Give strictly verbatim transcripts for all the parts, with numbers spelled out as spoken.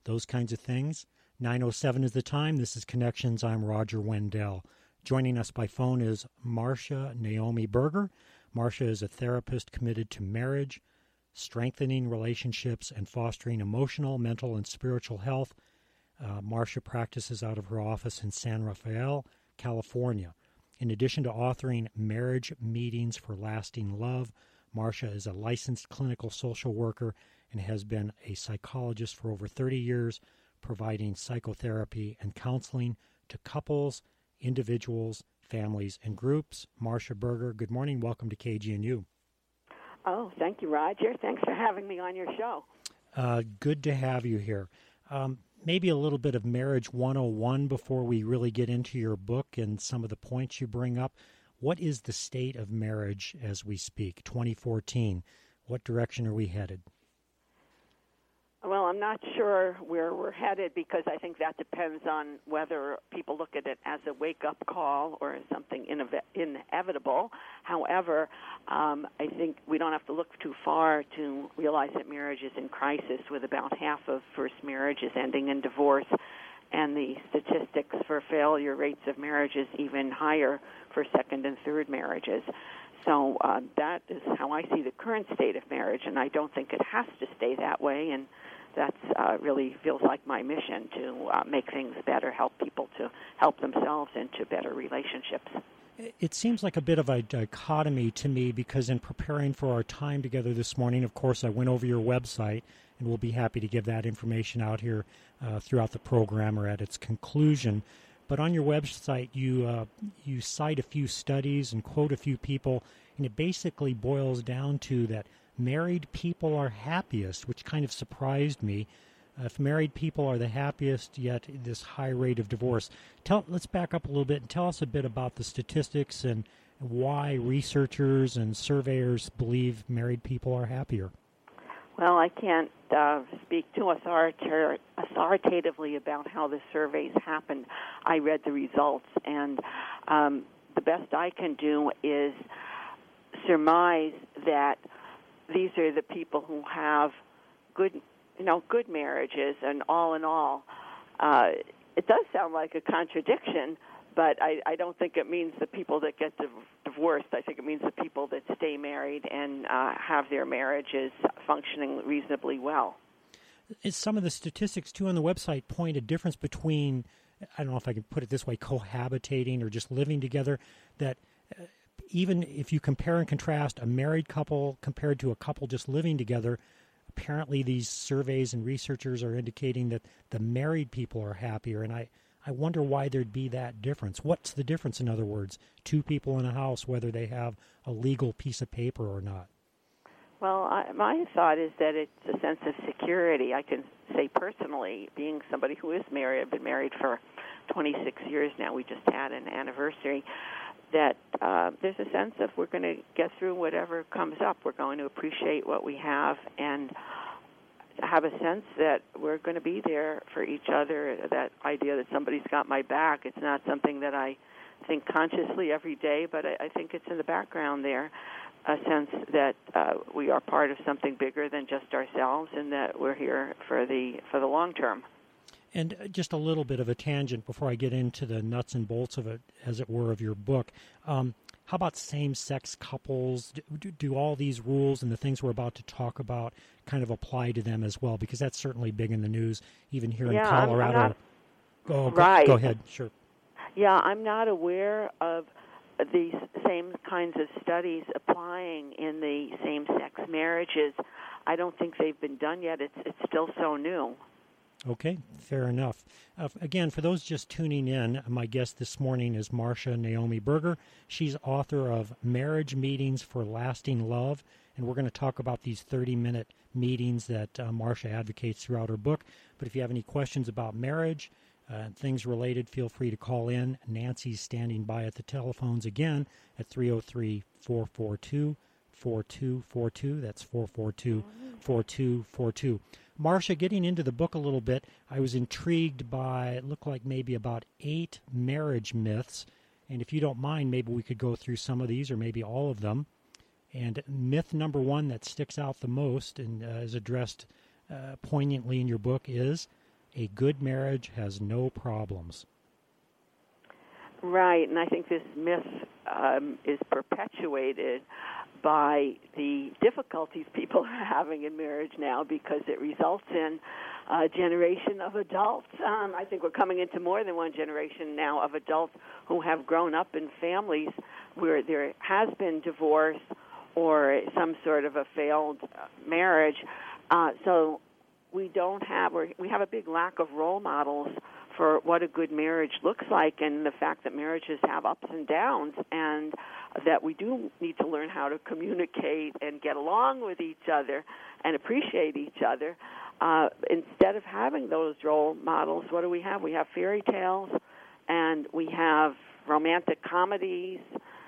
those kinds of things. nine oh seven is the time. This is Connections. I'm Roger Wendell. Joining us by phone is Marcia Naomi Berger. Marcia is a therapist committed to marriage, strengthening relationships, and fostering emotional, mental, and spiritual health. Uh, Marcia practices out of her office in San Rafael, California. In addition to authoring Marriage Meetings for Lasting Love, Marcia is a licensed clinical social worker and has been a psychologist for over thirty years, providing psychotherapy and counseling to couples, individuals, families, and groups. Marcia Berger, good morning. Welcome to K G N U. Oh, thank you, Roger. Thanks for having me on your show. Uh, good to have you here. Um, maybe a little bit of Marriage one oh one before we really get into your book and some of the points you bring up. What is the state of marriage as we speak, twenty fourteen? What direction are we headed? Well, I'm not sure where we're headed because I think that depends on whether people look at it as a wake-up call or as something ineve- inevitable. However, um, I think we don't have to look too far to realize that marriage is in crisis, with about half of first marriages ending in divorce, and the statistics for failure rates of marriages even higher for second and third marriages. So uh, that is how I see the current state of marriage, and I don't think it has to stay that way, and that uh, really feels like my mission to uh, make things better, help people to help themselves into better relationships. It seems like a bit of a dichotomy to me because in preparing for our time together this morning, of course, I went over your website, and we'll be happy to give that information out here uh, throughout the program or at its conclusion. But on your website, you uh, you cite a few studies and quote a few people, and it basically boils down to that married people are happiest, which kind of surprised me. Uh, if married people are the happiest, yet this high rate of divorce. Tell, let's back up a little bit and tell us a bit about the statistics and why researchers and surveyors believe married people are happier. Well, I can't uh, speak too authorita- authoritatively about how the surveys happened. I read the results, and um, the best I can do is surmise that these are the people who have good, you know, good marriages, and all in all, uh, it does sound like a contradiction, but I, I don't think it means the people that get div- divorced. I think it means the people that stay married and uh, have their marriages functioning reasonably well. Some of the statistics, too, on the website point a difference between, I don't know if I can put it this way, cohabitating or just living together, that uh, even if you compare and contrast a married couple compared to a couple just living together, apparently these surveys and researchers are indicating that the married people are happier, and I I wonder why there'd be that difference. What's the difference, in other words, two people in a house, whether they have a legal piece of paper or not? Well, I, my thought is that it's a sense of security. I can say personally, being somebody who is married, I've been married for twenty-six years now, we just had an anniversary, that uh, there's a sense of we're going to get through whatever comes up. We're going to appreciate what we have and have a sense that we're going to be there for each other, that idea that somebody's got my back. It's not something that I think consciously every day, but I, I think it's in the background there, a sense that uh, we are part of something bigger than just ourselves and that we're here for the for the long term. And just a little bit of a tangent before I get into the nuts and bolts of it, as it were, of your book. Um, how about same-sex couples? Do, do all these rules and the things we're about to talk about kind of apply to them as well? Because that's certainly big in the news, even here yeah, in Colorado. I'm, I'm not, go, go, right. go ahead, sure. Yeah, I'm not aware of these same kinds of studies applying in the same-sex marriages. I don't think they've been done yet. It's it's still so new. Okay, fair enough. Uh, again, for those just tuning in, my guest this morning is Marcia Naomi Berger. She's author of Marriage Meetings for Lasting Love, and we're going to talk about these thirty-minute meetings that uh, Marcia advocates throughout her book. But if you have any questions about marriage uh, and things related, feel free to call in. Nancy's standing by at the telephones again at three oh three, four four two, four two four two. That's four four two, four two four two. Marcia, getting into the book a little bit, I was intrigued by, it looked like maybe about eight marriage myths. And if you don't mind, maybe we could go through some of these or maybe all of them. And myth number one that sticks out the most and uh, is addressed uh, poignantly in your book is a good marriage has no problems. Right, and I think this myth um, is perpetuated by the difficulties people are having in marriage now because it results in a generation of adults. Um, I think we're coming into more than one generation now of adults who have grown up in families where there has been divorce or some sort of a failed marriage. Uh, so we don't have, or we have a big lack of role models for what a good marriage looks like, and the fact that marriages have ups and downs, and that we do need to learn how to communicate and get along with each other and appreciate each other. Uh, instead of having those role models, what do we have? We have fairy tales, and we have romantic comedies,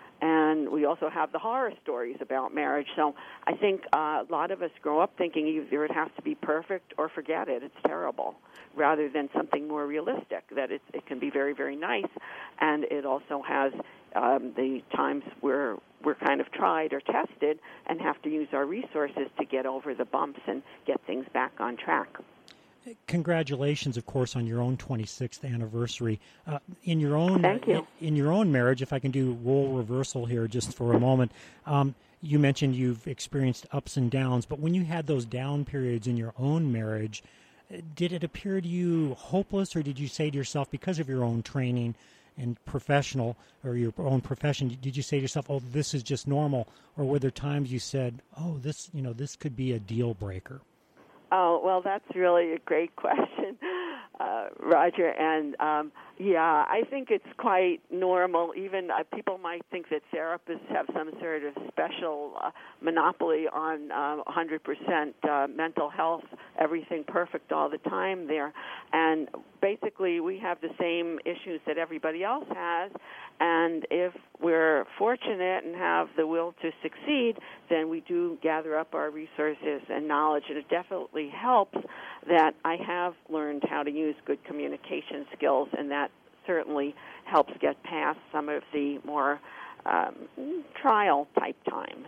and we also have the horror stories about marriage. So I think uh, a lot of us grow up thinking either it has to be perfect or forget it, it's terrible, rather than something more realistic, that it, it can be very, very nice, and it also has um, the times where we're kind of tried or tested and have to use our resources to get over the bumps and get things back on track. Congratulations, of course, on your own twenty-sixth anniversary. Uh, in your own Thank you. in your own marriage, if I can do role reversal here just for a moment, um, you mentioned you've experienced ups and downs, but when you had those down periods in your own marriage, did it appear to you hopeless, or did you say to yourself, because of your own training and professional or your own profession, did you say to yourself, "Oh, this is just normal," or were there times you said, "Oh, this, you know, this could be a deal breaker"? Oh, well, that's really a great question, uh, Roger. And, um, yeah, I think it's quite normal. Even uh, people might think that therapists have some sort of special uh, monopoly on uh, one hundred percent uh, mental health, everything perfect all the time there. And basically we have the same issues that everybody else has. And if we're fortunate and have the will to succeed, then we do gather up our resources and knowledge. And it definitely helps that I have learned how to use good communication skills, and that certainly helps get past some of the more um, trial-type times.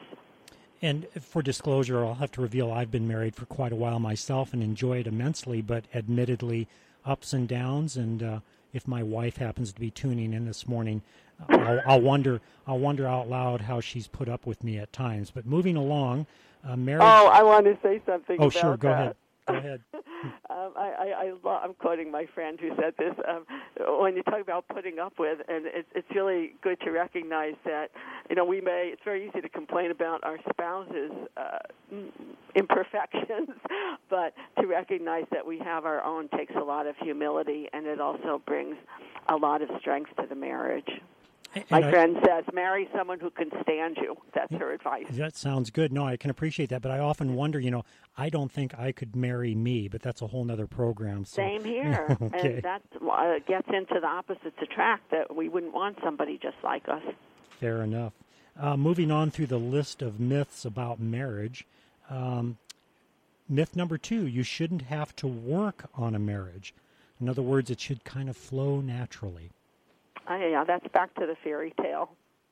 And for disclosure, I'll have to reveal I've been married for quite a while myself and enjoy it immensely, but admittedly ups and downs. And uh, if my wife happens to be tuning in this morning, I'll, I'll wonder I'll wonder out loud how she's put up with me at times. But moving along, uh, marriage... Oh, I want to say something Oh, about sure, go that. ahead. Go ahead. um, I, I, I lo- I'm quoting my friend who said this. Um, when you talk about putting up with, and it's, it's really good to recognize that, you know, we may, it's very easy to complain about our spouses' uh, imperfections, but to recognize that we have our own takes a lot of humility, and it also brings a lot of strength to the marriage. And My I, friend says, marry someone who can stand you. That's her advice. That sounds good. No, I can appreciate that, but I often wonder, you know, I don't think I could marry me, but that's a whole other program. So. Same here. Okay. And that uh, gets into the opposites attract, that we wouldn't want somebody just like us. Fair enough. Uh, moving on through the list of myths about marriage, um, myth number two, you shouldn't have to work on a marriage. In other words, it should kind of flow naturally. Uh, yeah, that's back to the fairy tale.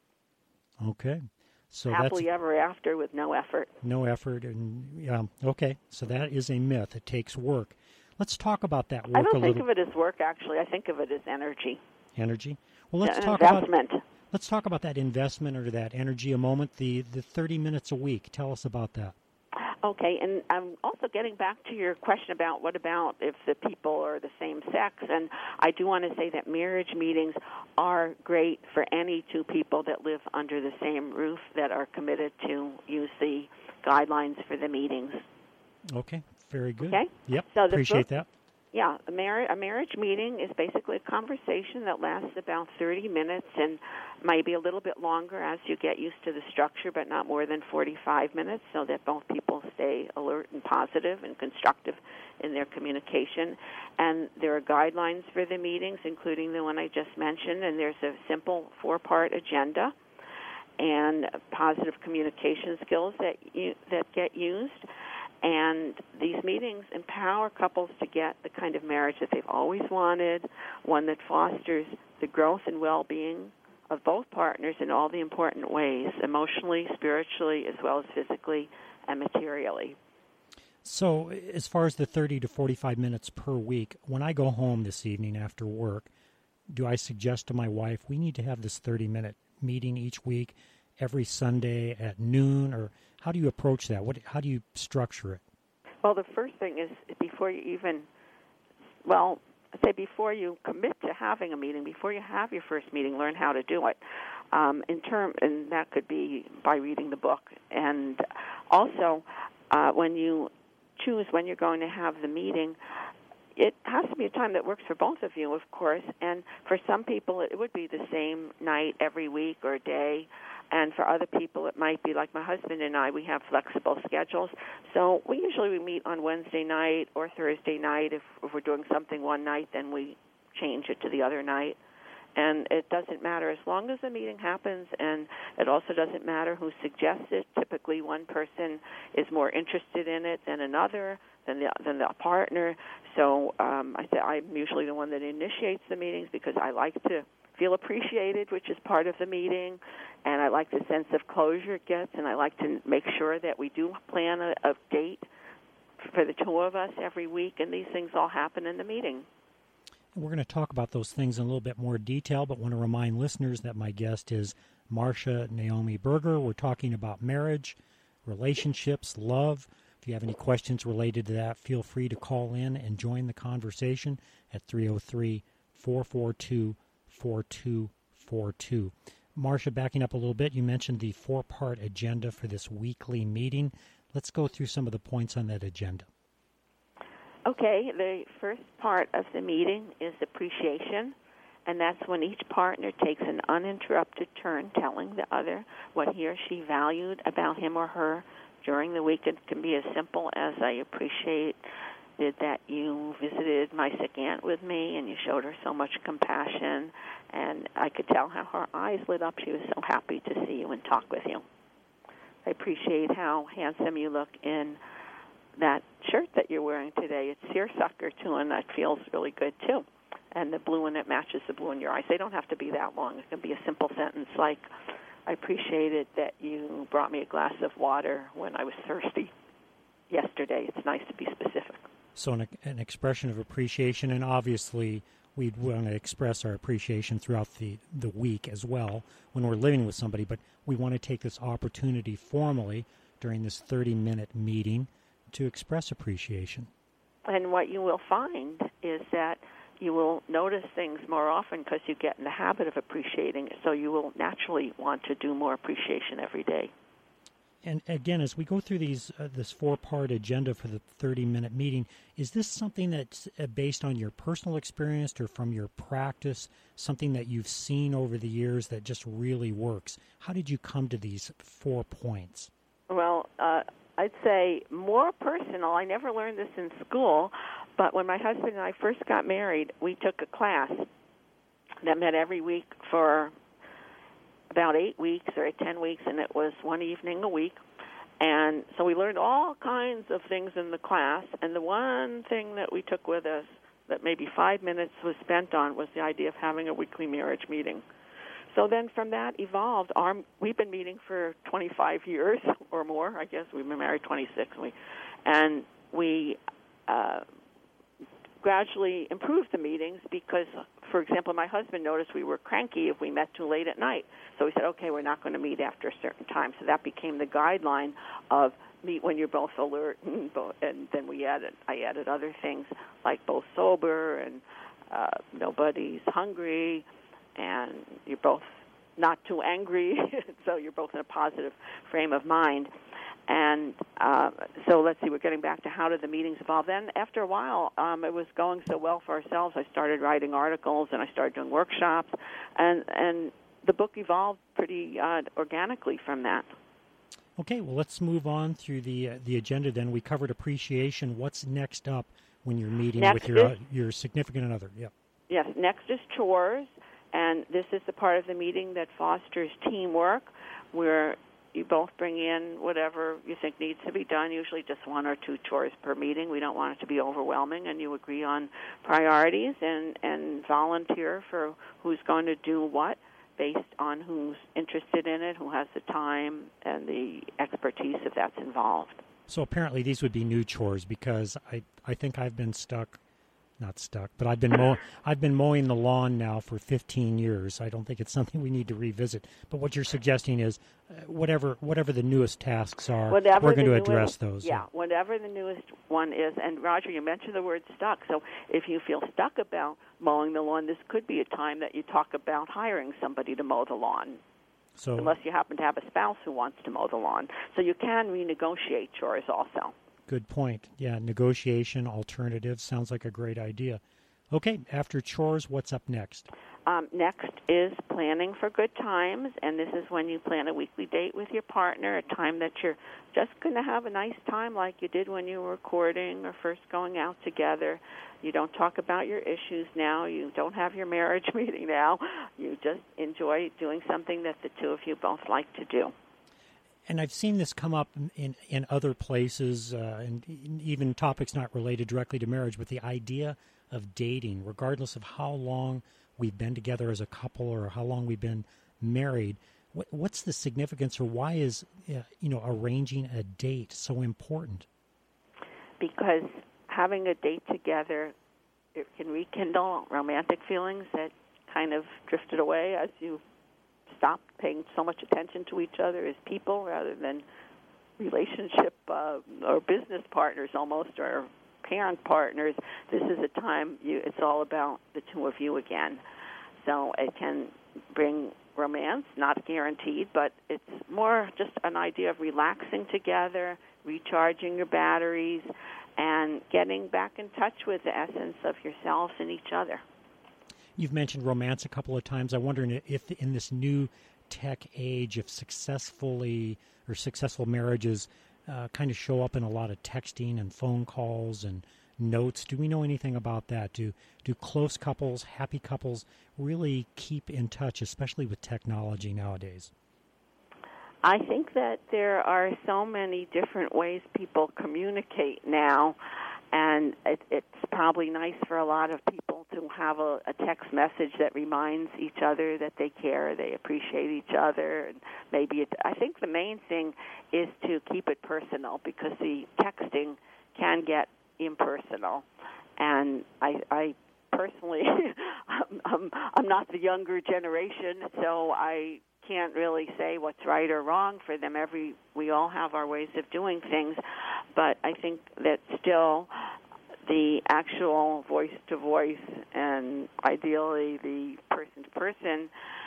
Okay. So Happily that's ever after with no effort. no effort. And yeah, okay. So that is a myth. It takes work. Let's talk about that work I a don't little. think of it as work, actually. I think of it as energy. Energy. Well, let's An talk investment. about let's talk about that investment or that energy a moment. The the thirty minutes a week. Tell us about that. Okay, and I'm also getting back to your question about what about if the people are the same sex, and I do want to say that marriage meetings are great for any two people that live under the same roof that are committed to use the guidelines for the meetings. Okay, very good. Okay? Yep, So the appreciate book- that. Yeah, a, mar- a marriage meeting is basically a conversation that lasts about thirty minutes and maybe a little bit longer as you get used to the structure, but not more than forty-five minutes, so that both people stay alert and positive and constructive in their communication. And there are guidelines for the meetings, including the one I just mentioned, and there's a simple four-part agenda and positive communication skills that you, that get used. And these meetings empower couples to get the kind of marriage that they've always wanted, one that fosters the growth and well-being of both partners in all the important ways, emotionally, spiritually, as well as physically and materially. So, as far as the thirty to forty-five minutes per week, when I go home this evening after work, do I suggest to my wife, we need to have this thirty-minute meeting each week, every Sunday at noon, or how do you approach that? What, how do you structure it? Well, the first thing is before you even, well, I say before you commit to having a meeting, before you have your first meeting, learn how to do it. Um, in term, and that could be by reading the book. And also, uh, when you choose when you're going to have the meeting, it has to be a time that works for both of you, of course. And for some people, it would be the same night every week or day. And for other people, it might be like my husband and I, we have flexible schedules. So we usually we meet on Wednesday night or Thursday night. If, if we're doing something one night, then we change it to the other night. And it doesn't matter as long as the meeting happens, and it also doesn't matter who suggests it. Typically, one person is more interested in it than another, than the than the partner. So um, I say I'm usually the one that initiates the meetings because I like to feel appreciated, which is part of the meeting, and I like the sense of closure it gets, and I like to make sure that we do plan a, a date for the two of us every week, and these things all happen in the meeting. We're going to talk about those things in a little bit more detail, but want to remind listeners that my guest is Marcia Naomi Berger. We're talking about marriage, relationships, love. If you have any questions related to that, feel free to call in and join the conversation at three oh three, four four two, four two four two. Marcia, backing up a little bit, you mentioned the four-part agenda for this weekly meeting. Let's go through some of the points on that agenda. Okay, the first part of the meeting is appreciation, and that's when each partner takes an uninterrupted turn telling the other what he or she valued about him or her during the week. It can be as simple as, I appreciated that you visited my sick aunt with me and you showed her so much compassion, and I could tell how her eyes lit up. She was so happy to see you and talk with you. I appreciate how handsome you look in that shirt that you're wearing today. It's seersucker, too, and that feels really good, too. And the blue in it matches the blue in your eyes. They don't have to be that long. It can be a simple sentence like, I appreciated that you brought me a glass of water when I was thirsty yesterday. It's nice to be specific. So an, an expression of appreciation, and obviously we'd want to express our appreciation throughout the, the week as well when we're living with somebody, but we want to take this opportunity formally during this thirty-minute meeting to express appreciation. And what you will find is that you will notice things more often because you get in the habit of appreciating it, so you will naturally want to do more appreciation every day. And again, as we go through these uh, this four-part agenda for the thirty-minute meeting, is this something that's uh, based on your personal experience or from your practice, something that you've seen over the years that just really works? How did you come to these four points? Well, uh, I'd say more personal. I never learned this in school, but when my husband and I first got married, we took a class that met every week for about eight weeks or ten weeks, and it was one evening a week. And so we learned all kinds of things in the class, and the one thing that we took with us that maybe five minutes was spent on was the idea of having a weekly marriage meeting. So then from that evolved, our, we've been meeting for twenty-five years or more, I guess. We've been married twenty-six. We, and we uh, gradually improved the meetings because, for example, my husband noticed we were cranky if we met too late at night. So we said, okay, we're not going to meet after a certain time. So that became the guideline of meet when you're both alert. And, both, and then we added, I added other things like both sober and uh, nobody's hungry, and you're both not too angry, so you're both in a positive frame of mind. And uh, so let's see, we're getting back to how did the meetings evolve. Then after a while, um, it was going so well for ourselves, I started writing articles and I started doing workshops, and, and the book evolved pretty uh, organically from that. Okay, well, let's move on through the uh, the agenda then. We covered appreciation. What's next up when you're meeting next with your is, uh, your significant other? Yep. Yes, next is chores, and this is the part of the meeting that fosters teamwork, where you both bring in whatever you think needs to be done, usually just one or two chores per meeting. We don't want it to be overwhelming, and you agree on priorities and, and volunteer for who's going to do what based on who's interested in it, who has the time and the expertise if that's involved. So apparently these would be new chores because I, I think I've been stuck, not stuck, but I've been mow, I've been mowing the lawn now for fifteen years. I don't think it's something we need to revisit. But what you're suggesting is uh, whatever whatever the newest tasks are, whatever we're going to newest, address those. Yeah, whatever the newest one is. And Roger, you mentioned the word stuck. So if you feel stuck about mowing the lawn, this could be a time that you talk about hiring somebody to mow the lawn. So, unless you happen to have a spouse who wants to mow the lawn. So you can renegotiate chores also. Good point. Yeah, negotiation, alternatives, sounds like a great idea. Okay, after chores, what's up next? Um, next is planning for good times, and this is when you plan a weekly date with your partner, a time that you're just going to have a nice time like you did when you were courting or first going out together. You don't talk about your issues now. You don't have your marriage meeting now. You just enjoy doing something that the two of you both like to do. And I've seen this come up in, in other places, uh, and even topics not related directly to marriage, but the idea of dating, regardless of how long we've been together as a couple or how long we've been married. What, what's the significance, or why is uh, you know arranging a date so important? Because having a date together, it can rekindle romantic feelings that kind of drifted away as you stopped paying so much attention to each other as people rather than relationship uh, or business partners almost, or parent partners. This is a time you, it's all about the two of you again. So it can bring romance, not guaranteed, but it's more just an idea of relaxing together, recharging your batteries, and getting back in touch with the essence of yourselves and each other. You've mentioned romance a couple of times. I'm wondering if in this new tech age, if successfully or successful marriages uh, kind of show up in a lot of texting and phone calls and notes. Do we know anything about that? Do do close couples, happy couples, really keep in touch, especially with technology nowadays? I think that there are so many different ways people communicate now, and it, it's probably nice for a lot of people to have a, a text message that reminds each other that they care, they appreciate each other, and maybe it, I think the main thing is to keep it personal, because the texting can get impersonal, and I, I personally, I'm, I'm, I'm not the younger generation, so I can't really say what's right or wrong for them. Every we all have our ways of doing things, but I think that still the actual voice-to-voice and ideally the person-to-person,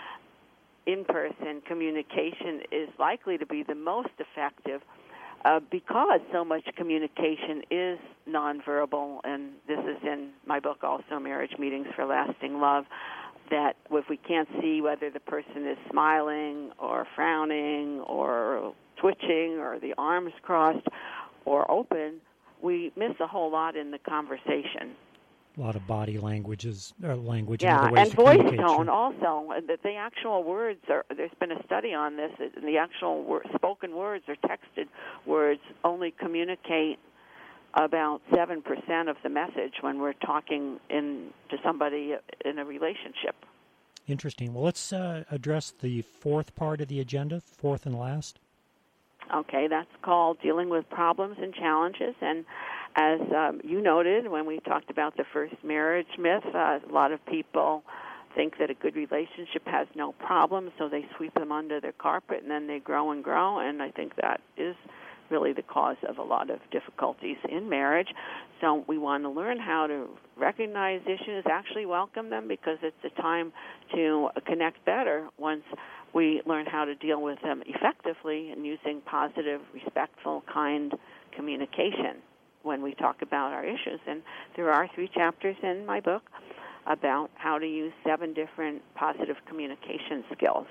in-person communication is likely to be the most effective uh, because so much communication is nonverbal, and this is in my book also, Marriage Meetings for Lasting Love, that if we can't see whether the person is smiling or frowning or twitching or the arms crossed or open, we miss a whole lot in the conversation. A lot of body languages, or language, yeah, and other ways and to voice communicate. tone Sure. also. The, the actual words are. There's been a study on this. And the actual wor- spoken words or texted words only communicate about seven percent of the message when we're talking in to somebody in a relationship. Interesting. Well, let's uh, address the fourth part of the agenda, fourth and last. Okay, that's called Dealing with Problems and Challenges. And as um, you noted when we talked about the first marriage myth, uh, a lot of people think that a good relationship has no problems, so they sweep them under the carpet and then they grow and grow, and I think that is really the cause of a lot of difficulties in marriage. So we want to learn how to recognize issues, actually welcome them, because it's a time to connect better once we learn how to deal with them effectively and using positive, respectful, kind communication when we talk about our issues. And there are three chapters in my book about how to use seven different positive communication skills.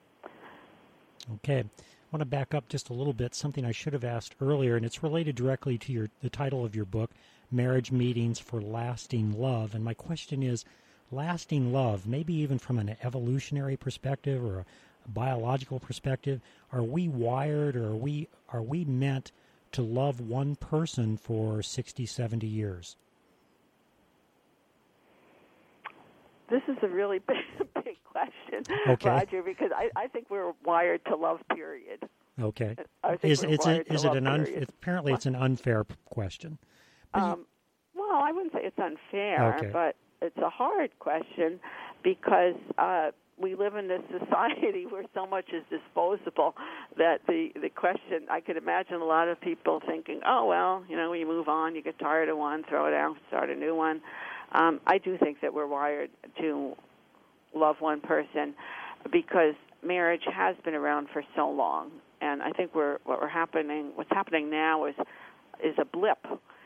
Okay. I want to back up just a little bit, something I should have asked earlier, and it's related directly to your the title of your book, Marriage Meetings for Lasting Love. And my question is, lasting love, maybe even from an evolutionary perspective or a biological perspective, are we wired or are we are we meant to love one person for sixty, seventy years? This is a really big, big question, okay. Roger, because I, I think we're wired to love, period. Okay. I think Is we're it's wired a, is to it love, an un, period. apparently it's an unfair question. But you- Um, well, I wouldn't say it's unfair, Okay. but it's a hard question because uh, we live in this society where so much is disposable that the the question, I could imagine a lot of people thinking, oh, well, you know, you move on, you get tired of one, throw it out, start a new one. Um, I do think that we're wired to love one person because marriage has been around for so long, and I think we're what we're happening what's happening now is is a blip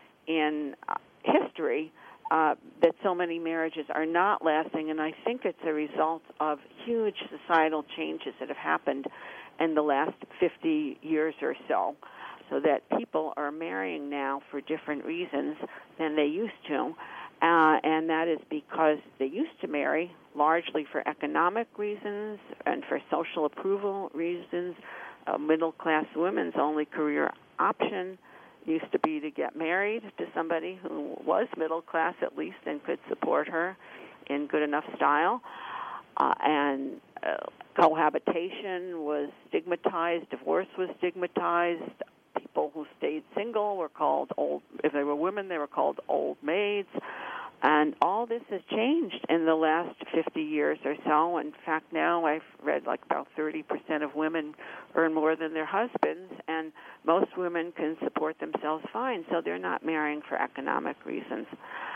in uh, history uh, that so many marriages are not lasting, and I think it's a result of huge societal changes that have happened in the last fifty years or so, so that people are marrying now for different reasons than they used to, uh, and that is because they used to marry largely for economic reasons and for social approval reasons. Uh, middle-class women's only career option used to be to get married to somebody who was middle class at least and could support her in good enough style. Uh, and uh, cohabitation was stigmatized. Divorce was stigmatized. People who stayed single were called old. If they were women, they were called old maids. And all this has changed in the last fifty years or so. In fact, now I've read like about thirty percent of women earn more than their husbands, and most women can support themselves fine, so they're not marrying for economic reasons.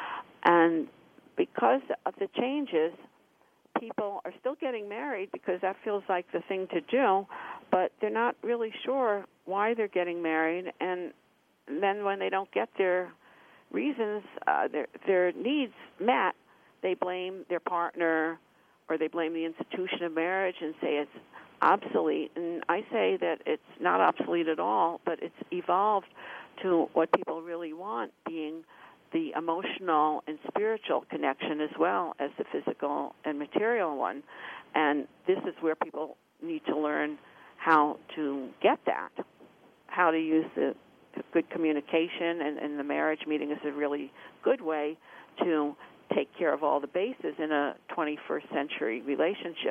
And because of the changes, people are still getting married because that feels like the thing to do, but they're not really sure why they're getting married. And then when they don't get their reasons, uh, their their needs met, they blame their partner or they blame the institution of marriage and say it's obsolete. And I say that it's not obsolete at all, but it's evolved to what people really want, being the emotional and spiritual connection as well as the physical and material one. And this is where people need to learn how to get that, how to use the good communication, and, and the marriage meeting is a really good way to take care of all the bases in a twenty-first century relationship.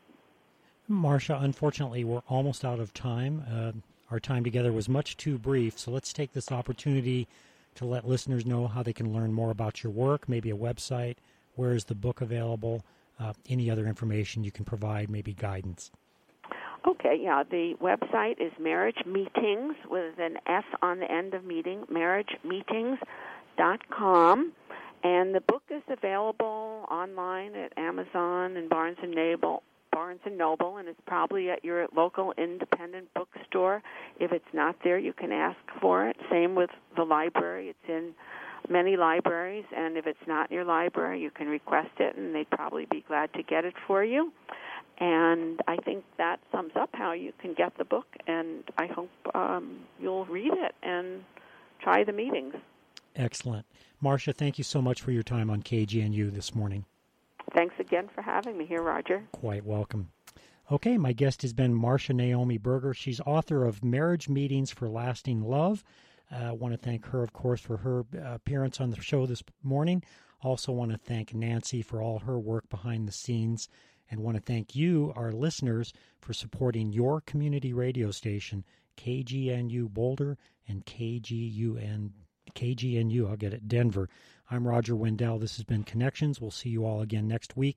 Marcia, unfortunately, we're almost out of time. Uh, our time together was much too brief, so let's take this opportunity to let listeners know how they can learn more about your work, maybe a website, where is the book available, uh, any other information you can provide, maybe guidance. Okay, yeah, the website is Marriage Meetings with an S on the end of meeting, marriage meetings dot com, and the book is available online at Amazon and Barnes and Noble, Barnes and Noble, and it's probably at your local independent bookstore. If it's not there, you can ask for it. Same with the library. It's in many libraries, and if it's not in your library, you can request it, and they'd probably be glad to get it for you. And I think that sums up how you can get the book, and I hope um, you'll read it and try the meetings. Excellent. Marcia, thank you so much for your time on K G N U this morning. Thanks again for having me here, Roger. Quite welcome. Okay, my guest has been Marcia Naomi Berger. She's author of Marriage Meetings for Lasting Love. I uh, want to thank her, of course, for her uh, appearance on the show this morning. Also want to thank Nancy for all her work behind the scenes, and want to thank you, our listeners, for supporting your community radio station, K G N U Boulder and K G U N, K G N U, I'll get it, Denver. I'm Roger Wendell. This has been Connections. We'll see you all again next week.